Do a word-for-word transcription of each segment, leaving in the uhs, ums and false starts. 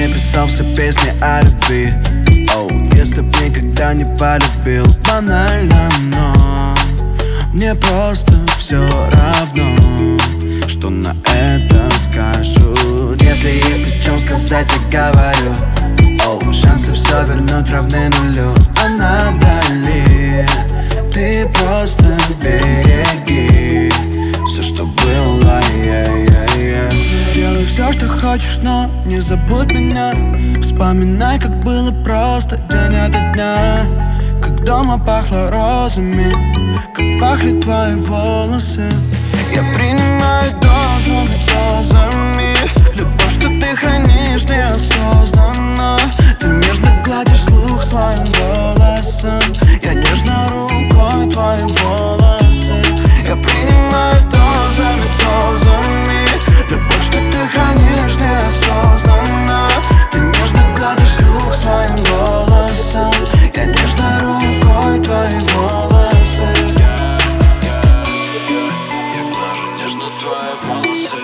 мне писал все песни о любви. Оу, если б никогда не полюбил. Банально, но мне просто все равно, что на это скажут. Если есть о чем сказать, я говорю. Оу, шансы все вернуть равны нулю. А надо ли? Ты просто береги все, что было, yeah, yeah, yeah. Делай все, что хочешь, но не забудь меня. Вспоминай, как было просто день ото дня, как дома пахло розами, как пахли твои волосы. Я принимаю дозами, дозами любовь, что ты хранишь неосознанно. Ты нежно гладишь слух своим голосом. Я нежно рукой твои волосы. Я принимаю дозами, дозами любовь, что ты хранишь неосознанно. Ты нежно гладишь слух своим голосом. Я нежно рукой твои волосы. Я глажу нежно твои волосы.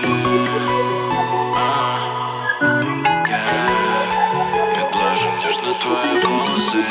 Я глажу нежно твои волосы.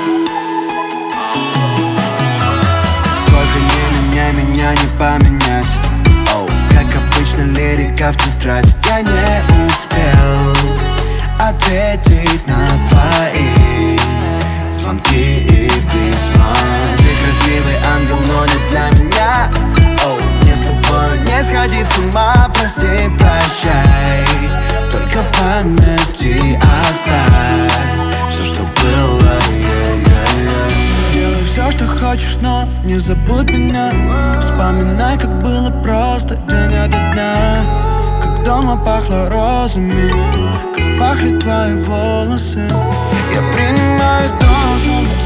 Сколько ни меняй, меня не поменять. Оу, как обычно, лирика в тетрадь. Я не успел ответить на твои звонки и письма. Ты красивый ангел, но не для меня. Оу, мне с тобой не сходить с ума. Прости, прощай, только в памяти оставь все, что было, yeah, yeah, yeah. Делай все, что хочешь, но не забудь меня. Вспоминай, как было просто день ото дня, как дома пахло розами, как пахли твои волосы. Я принимаю дозу.